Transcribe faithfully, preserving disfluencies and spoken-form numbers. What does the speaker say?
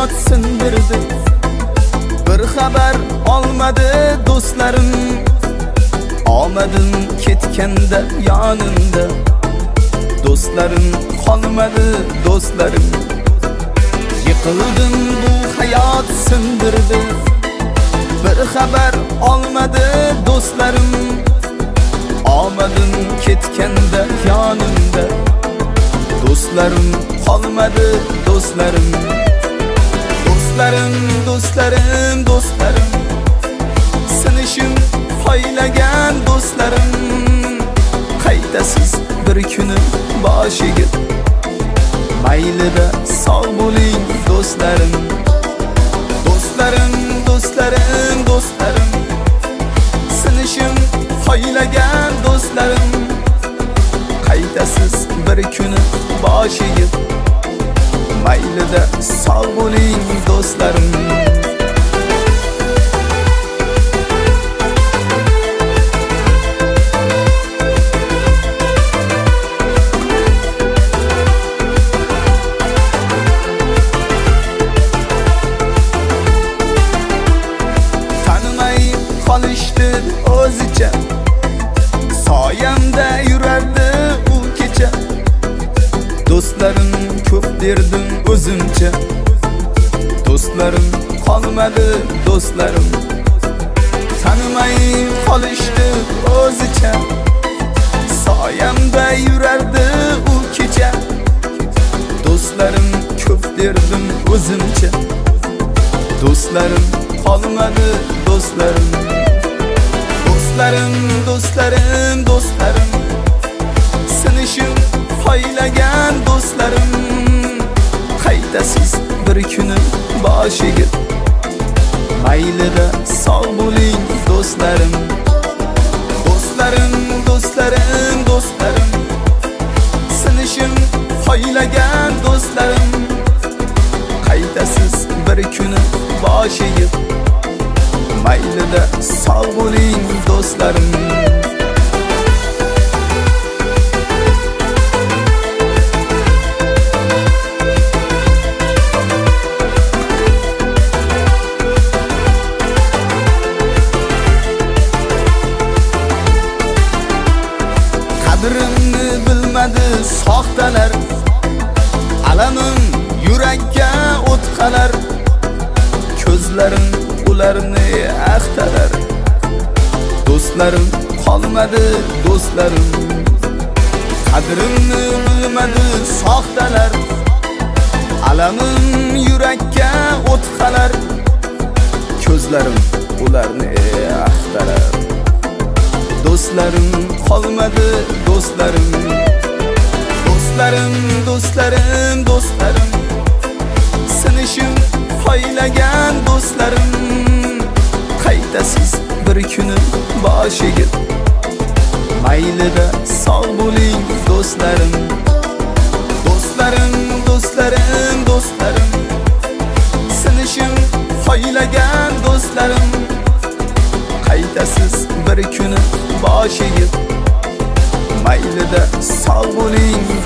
hayot sindirdi. Bir xabar olmadi do'stlarim, omadim ketganda yonimda. Do'stlarim qolmadi do'stlarim, yiqildim bu hayot sindirdi. Bir xabar olmadi do'stlarim, omadim ketganda yonimda. Do'stlarim qolmadi do'stlarim. Do'stlarim, do'stlarim, do'stlarim, sinishim poylagan do'stlarim. Qaytasiz bir kuni boshiga, maylida sog' bo'ling do'stlarim. Do'stlarim, do'stlarim, do'stlarim, sinishim poylagan do'stlarim. Qaytasiz bir kuni boshiga, maylida sog' bo'ling do'stlarim. Tanimay qolishdi o'zicha, soyamda yurardi u kecha. Do'stlarim ko'p derdim o'zimcha, do'stlarim qolmadi do'stlarim. Tanimay qolishdi o'zicha, soyamda yurardi u kecha. Do'stlarim ko'p derdim o'zimcha, do'stlarim qolmadi do'stlarim. Do'stlarim, do'stlarim, do'stlarim, sinishim poylagan do'stlarim. Qaytasiz bir kuni boshiga, maylida sog' bo'ling do'stlarim. Do'stlarim, do'stlarim, do'stlarim, sinishim poylagan do'stlarim. Qaytasiz bir kuni boshiga, maylida sog' bo'ling do'stlarim. Qadrimni bilmadi soxtalar, alamim yurakka o'tqalar. Ko'zlarim ularni axtarar. Do'stlarim qolmadi do'stlarim. Qadrimni bilmadi soxtalar, alamim yurakka o'tqalar. Ko'zlarim ularni axtarar. Do'stlarim qolmadi do'stlarim. Do'stlarim, do'stlarim, do'stlarim, sinishim poylagan do'stlarim. Qaytasiz bir kuni boshiga, maylida sog' bo'ling do'stlarim. Do'stlarim, do'stlarim, do'stlarim, sinishim poylagan do'stlarim. Qaytasiz bir kuni boshiga, maylida sog' bo'ling